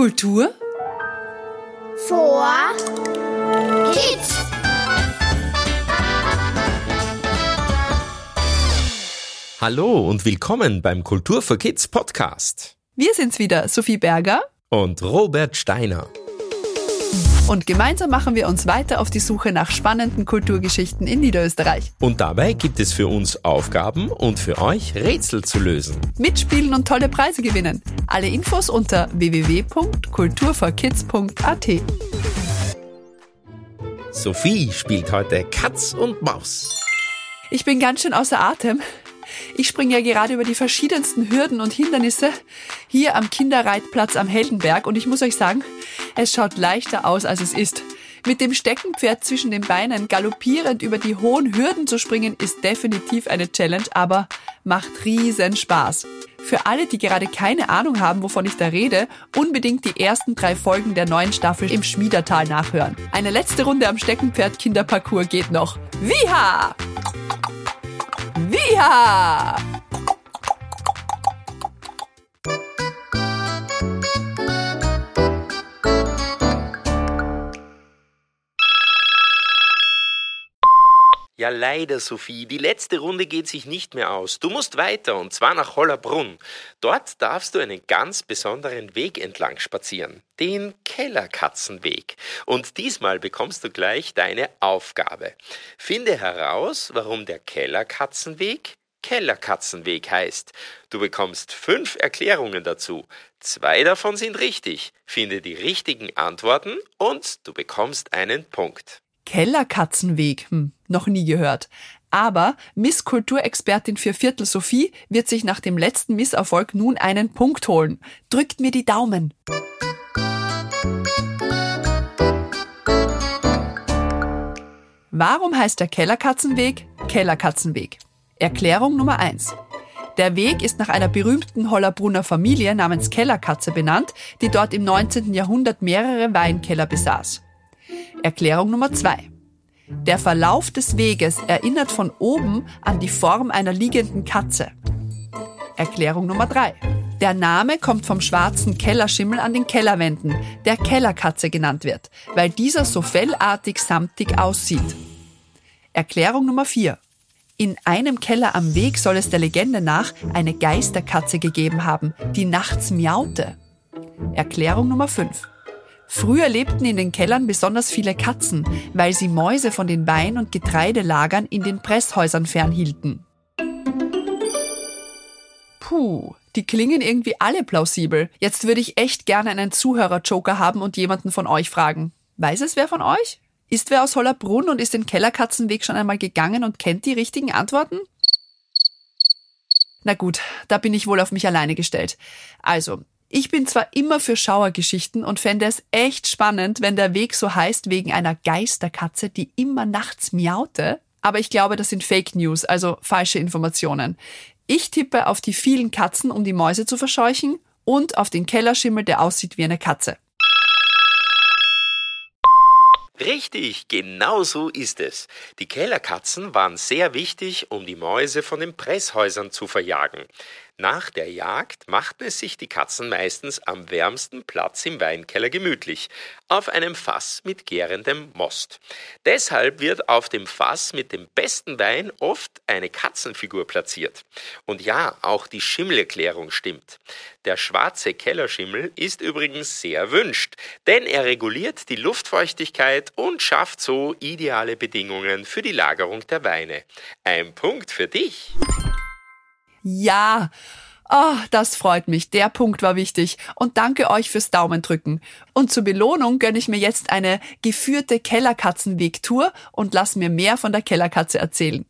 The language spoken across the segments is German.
Kultur vor Kids. Hallo und willkommen beim Kultur for Kids Podcast. Wir sind's wieder, Sophie Berger und Robert Steiner. Und gemeinsam machen wir uns weiter auf die Suche nach spannenden Kulturgeschichten in Niederösterreich. Und dabei gibt es für uns Aufgaben und für euch Rätsel zu lösen. Mitspielen und tolle Preise gewinnen. Alle Infos unter www.kulturforkids.at. Sophie spielt heute Katz und Maus. Ich bin ganz schön außer Atem. Ich springe ja gerade über die verschiedensten Hürden und Hindernisse hier am Kinderreitplatz am Heldenberg und ich muss euch sagen, es schaut leichter aus, als es ist. Mit dem Steckenpferd zwischen den Beinen galoppierend über die hohen Hürden zu springen, ist definitiv eine Challenge, aber macht riesen Spaß. Für alle, die gerade keine Ahnung haben, wovon ich da rede, unbedingt die ersten 3 Folgen der neuen Staffel im Schmiedertal nachhören. Eine letzte Runde am Steckenpferd-Kinderparcours geht noch. Wiha! Wiha! Ja, leider, Sophie. Die letzte Runde geht sich nicht mehr aus. Du musst weiter, und zwar nach Hollabrunn. Dort darfst du einen ganz besonderen Weg entlang spazieren. Den Kellerkatzenweg. Und diesmal bekommst du gleich deine Aufgabe. Finde heraus, warum der Kellerkatzenweg heißt. Du bekommst 5 Erklärungen dazu. 2 davon sind richtig. Finde die richtigen Antworten und du bekommst einen Punkt. Kellerkatzenweg, noch nie gehört. Aber Miss-Kulturexpertin für Viertel Sophie wird sich nach dem letzten Misserfolg nun einen Punkt holen. Drückt mir die Daumen. Warum heißt der Kellerkatzenweg Kellerkatzenweg? Erklärung Nummer 1. Der Weg ist nach einer berühmten Hollabrunner Familie namens Kellerkatze benannt, die dort im 19. Jahrhundert mehrere Weinkeller besaß. Erklärung Nummer 2. Der Verlauf des Weges erinnert von oben an die Form einer liegenden Katze. Erklärung Nummer 3. Der Name kommt vom schwarzen Kellerschimmel an den Kellerwänden, der Kellerkatze genannt wird, weil dieser so fellartig samtig aussieht. Erklärung Nummer 4. In einem Keller am Weg soll es der Legende nach eine Geisterkatze gegeben haben, die nachts miaute. Erklärung Nummer 5. Früher lebten in den Kellern besonders viele Katzen, weil sie Mäuse von den Wein- und Getreidelagern in den Presshäusern fernhielten. Puh, die klingen irgendwie alle plausibel. Jetzt würde ich echt gerne einen Zuhörer-Joker haben und jemanden von euch fragen. Weiß es wer von euch? Ist wer aus Hollabrunn und ist den Kellerkatzenweg schon einmal gegangen und kennt die richtigen Antworten? Na gut, da bin ich wohl auf mich alleine gestellt. Also, ich bin zwar immer für Schauergeschichten und fände es echt spannend, wenn der Weg so heißt wegen einer Geisterkatze, die immer nachts miaute, aber ich glaube, das sind Fake News, also falsche Informationen. Ich tippe auf die vielen Katzen, um die Mäuse zu verscheuchen, und auf den Kellerschimmel, der aussieht wie eine Katze. Richtig, genau so ist es. Die Kellerkatzen waren sehr wichtig, um die Mäuse von den Presshäusern zu verjagen. Nach der Jagd machten es sich die Katzen meistens am wärmsten Platz im Weinkeller gemütlich, auf einem Fass mit gärendem Most. Deshalb wird auf dem Fass mit dem besten Wein oft eine Katzenfigur platziert. Und ja, auch die Schimmelerklärung stimmt. Der schwarze Kellerschimmel ist übrigens sehr erwünscht, denn er reguliert die Luftfeuchtigkeit und schafft so ideale Bedingungen für die Lagerung der Weine. Ein Punkt für dich. Ja, das freut mich. Der Punkt war wichtig. Und danke euch fürs Daumendrücken. Und zur Belohnung gönne ich mir jetzt eine geführte Kellerkatzenweg-Tour und lass mir mehr von der Kellerkatze erzählen.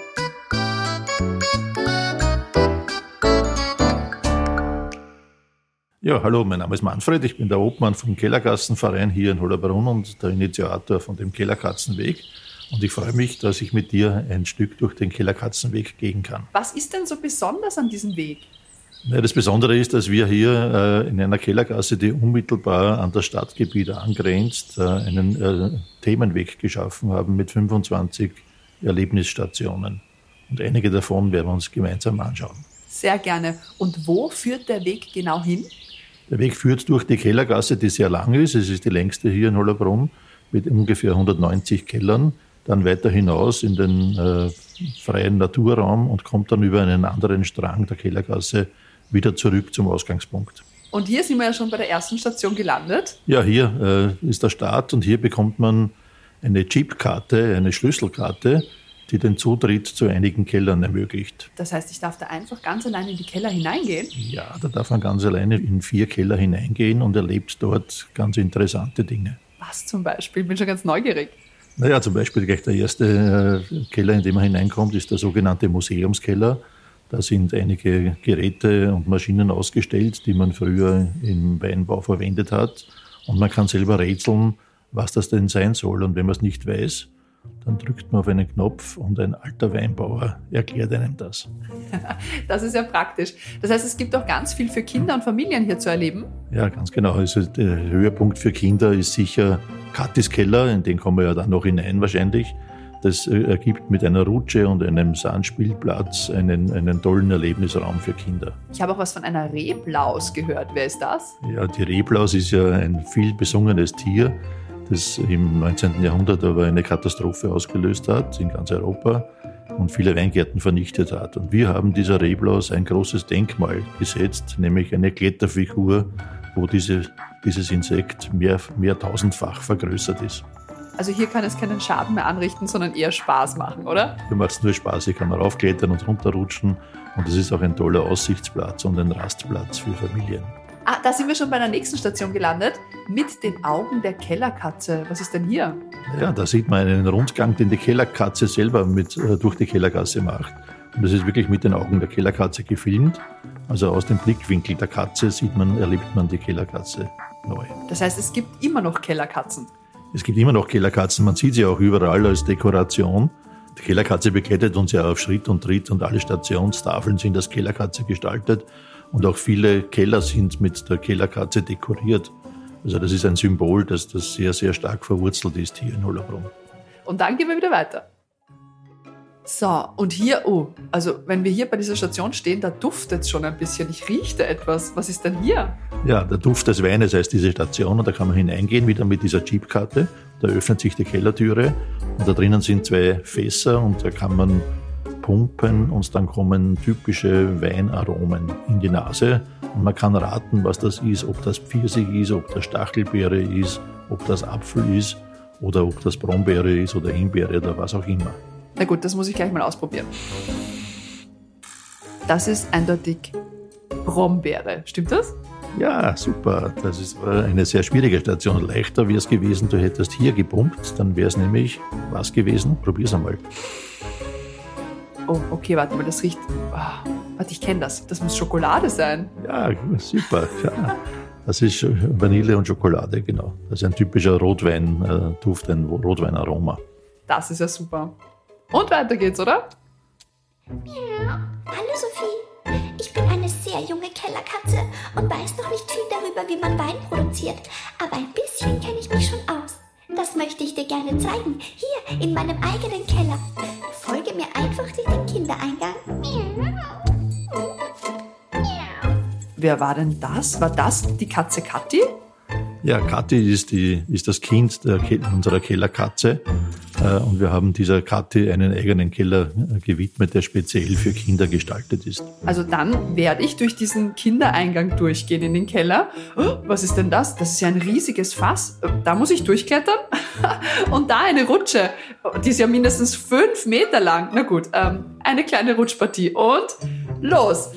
Ja, hallo, mein Name ist Manfred. Ich bin der Obmann vom Kellerkatzenverein hier in Hollabrunn und der Initiator von dem Kellerkatzenweg. Und ich freue mich, dass ich mit dir ein Stück durch den Kellerkatzenweg gehen kann. Was ist denn so besonders an diesem Weg? Ja, das Besondere ist, dass wir hier in einer Kellergasse, die unmittelbar an das Stadtgebiet angrenzt, einen Themenweg geschaffen haben mit 25 Erlebnisstationen. Und einige davon werden wir uns gemeinsam anschauen. Sehr gerne. Und wo führt der Weg genau hin? Der Weg führt durch die Kellergasse, die sehr lang ist. Es ist die längste hier in Hollabrunn mit ungefähr 190 Kellern. Dann weiter hinaus in den freien Naturraum und kommt dann über einen anderen Strang der Kellergasse wieder zurück zum Ausgangspunkt. Und hier sind wir ja schon bei der ersten Station gelandet. Ja, hier ist der Start und hier bekommt man eine Chipkarte, eine Schlüsselkarte, die den Zutritt zu einigen Kellern ermöglicht. Das heißt, ich darf da einfach ganz allein in die Keller hineingehen? Ja, da darf man ganz alleine in 4 Keller hineingehen und erlebt dort ganz interessante Dinge. Was zum Beispiel? Ich bin schon ganz neugierig. Naja, zum Beispiel gleich der erste Keller, in den man hineinkommt, ist der sogenannte Museumskeller. Da sind einige Geräte und Maschinen ausgestellt, die man früher im Weinbau verwendet hat. Und man kann selber rätseln, was das denn sein soll. Und wenn man es nicht weiß, dann drückt man auf einen Knopf und ein alter Weinbauer erklärt einem das. Das ist ja praktisch. Das heißt, es gibt auch ganz viel für Kinder und Familien hier zu erleben? Ja, ganz genau. Also der Höhepunkt für Kinder ist sicher Katis Keller, in den kommen wir ja dann noch hinein wahrscheinlich. Das ergibt mit einer Rutsche und einem Sandspielplatz einen tollen Erlebnisraum für Kinder. Ich habe auch was von einer Reblaus gehört. Wer ist das? Ja, die Reblaus ist ja ein viel besungenes Tier, das im 19. Jahrhundert aber eine Katastrophe ausgelöst hat in ganz Europa und viele Weingärten vernichtet hat. Und wir haben dieser Reblaus ein großes Denkmal gesetzt, nämlich eine Kletterfigur, wo dieses Insekt mehrtausendfach vergrößert ist. Also hier kann es keinen Schaden mehr anrichten, sondern eher Spaß machen, oder? Hier macht es nur Spaß, hier kann man raufklettern und runterrutschen und es ist auch ein toller Aussichtsplatz und ein Rastplatz für Familien. Ah, da sind wir schon bei der nächsten Station gelandet, mit den Augen der Kellerkatze. Was ist denn hier? Ja, da sieht man einen Rundgang, den die Kellerkatze selber durch die Kellergasse macht. Und das ist wirklich mit den Augen der Kellerkatze gefilmt. Also aus dem Blickwinkel der Katze erlebt man die Kellerkatze neu. Das heißt, es gibt immer noch Kellerkatzen? Es gibt immer noch Kellerkatzen, man sieht sie auch überall als Dekoration. Die Kellerkatze begleitet uns ja auf Schritt und Tritt und alle Stationstafeln sind als Kellerkatze gestaltet und auch viele Keller sind mit der Kellerkatze dekoriert. Also das ist ein Symbol, das sehr, sehr stark verwurzelt ist hier in Hollabrunn. Und dann gehen wir wieder weiter. So, und hier, also wenn wir hier bei dieser Station stehen, da duftet es schon ein bisschen. Ich rieche da etwas. Was ist denn hier? Ja, der Duft des Weines heißt diese Station und da kann man hineingehen, wieder mit dieser Chipkarte. Da öffnet sich die Kellertüre und da drinnen sind 2 Fässer und da kann man pumpen und dann kommen typische Weinaromen in die Nase. Und man kann raten, was das ist, ob das Pfirsich ist, ob das Stachelbeere ist, ob das Apfel ist oder ob das Brombeere ist oder Himbeere oder was auch immer. Na gut, das muss ich gleich mal ausprobieren. Das ist eindeutig Brombeere. Stimmt das? Ja, super. Das ist eine sehr schwierige Station. Leichter wäre es gewesen, du hättest hier gepumpt. Dann wäre es nämlich was gewesen. Probier's einmal. Oh, okay, warte mal, das riecht... warte, ich kenne das. Das muss Schokolade sein. Ja, super. Ja. Das ist Vanille und Schokolade, genau. Das ist ein typischer Rotweinduft, ein Rotweinaroma. Das ist ja super. Und weiter geht's, oder? Ja. Hallo Sophie, ich bin eine sehr junge Kellerkatze und weiß noch nicht viel darüber, wie man Wein produziert. Aber ein bisschen kenne ich mich schon aus. Das möchte ich dir gerne zeigen, hier in meinem eigenen Keller. Folge mir einfach durch den Kindereingang. Wer war denn das? War das die Katze Kathi? Ja, Kathi ist das Kind unserer Kellerkatze. Und wir haben dieser Kathi einen eigenen Keller gewidmet, der speziell für Kinder gestaltet ist. Also dann werde ich durch diesen Kindereingang durchgehen in den Keller. Oh, was ist denn das? Das ist ja ein riesiges Fass. Da muss ich durchklettern. Und da eine Rutsche. Die ist ja mindestens 5 Meter lang. Na gut, eine kleine Rutschpartie. Und los!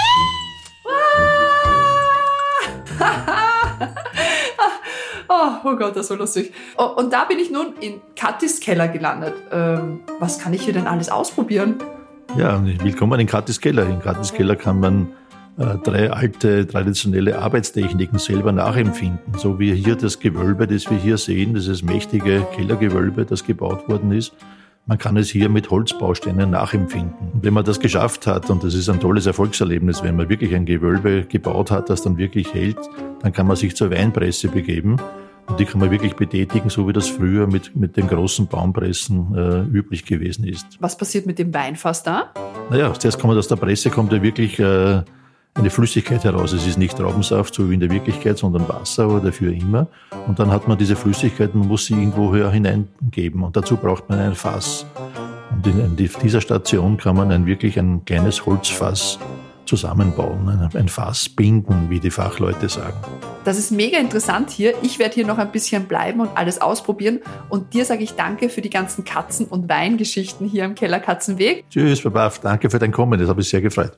Oh Gott, das war lustig. Oh, und da bin ich nun in Kathis Keller gelandet. Was kann ich hier denn alles ausprobieren? Ja, willkommen in Kathis Keller. In Kathis Keller kann man 3 alte, traditionelle Arbeitstechniken selber nachempfinden. So wie hier das Gewölbe, das wir hier sehen, dieses mächtige Kellergewölbe, das gebaut worden ist. Man kann es hier mit Holzbausteinen nachempfinden. Und wenn man das geschafft hat, und das ist ein tolles Erfolgserlebnis, wenn man wirklich ein Gewölbe gebaut hat, das dann wirklich hält, dann kann man sich zur Weinpresse begeben. Und die kann man wirklich betätigen, so wie das früher mit den großen Baumpressen üblich gewesen ist. Was passiert mit dem Weinfass da? Naja, zuerst kommt aus der Presse kommt ja wirklich eine Flüssigkeit heraus. Es ist nicht Traubensaft, so wie in der Wirklichkeit, sondern Wasser, aber dafür immer. Und dann hat man diese Flüssigkeit, man muss sie irgendwo hineingeben. Und dazu braucht man ein Fass. Und in dieser Station kann man wirklich ein kleines Holzfass zusammenbauen, ein Fass binden, wie die Fachleute sagen. Das ist mega interessant hier. Ich werde hier noch ein bisschen bleiben und alles ausprobieren. Und dir sage ich danke für die ganzen Katzen- und Weingeschichten hier im Keller Katzenweg. Tschüss, Baba, danke für dein Kommen, das habe ich sehr gefreut.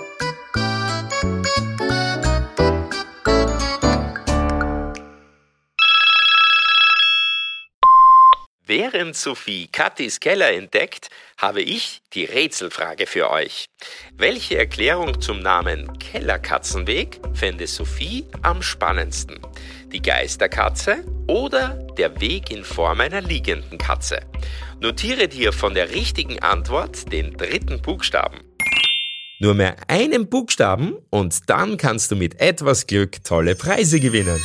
Während Sophie Kattis Keller entdeckt, habe ich die Rätselfrage für euch. Welche Erklärung zum Namen Kellerkatzenweg fände Sophie am spannendsten? Die Geisterkatze oder der Weg in Form einer liegenden Katze? Notiere dir von der richtigen Antwort den 3. Buchstaben. Nur mehr einen Buchstaben und dann kannst du mit etwas Glück tolle Preise gewinnen.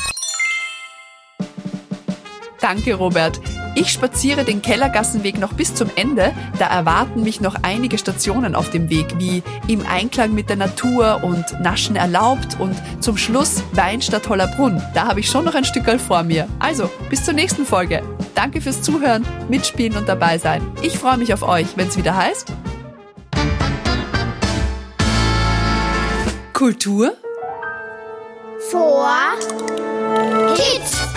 Danke, Robert. Ich spaziere den Kellergassenweg noch bis zum Ende. Da erwarten mich noch einige Stationen auf dem Weg, wie im Einklang mit der Natur und Naschen erlaubt und zum Schluss Wein statt Hollabrunn. Da habe ich schon noch ein Stückerl vor mir. Also, bis zur nächsten Folge. Danke fürs Zuhören, Mitspielen und dabei sein. Ich freue mich auf euch, wenn es wieder heißt Kultur vor Kids.